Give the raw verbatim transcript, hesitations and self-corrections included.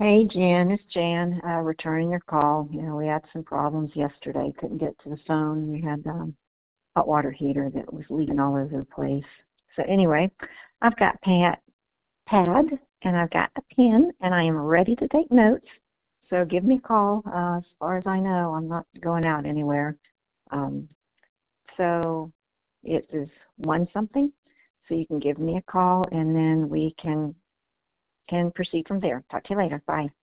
Hey, Jan, it's Jan, uh, returning your call. You know, we had some problems yesterday. Couldn't get to the phone. We had um, hot water heater that was leaking all over the place. So anyway, I've got pad, pad and I've got a pen, and I am ready to take notes. So give me a call. Uh, as far as I know, I'm not going out anywhere. Um, so it is one something. So you can give me a call, and then we can can proceed from there. Talk to you later. Bye.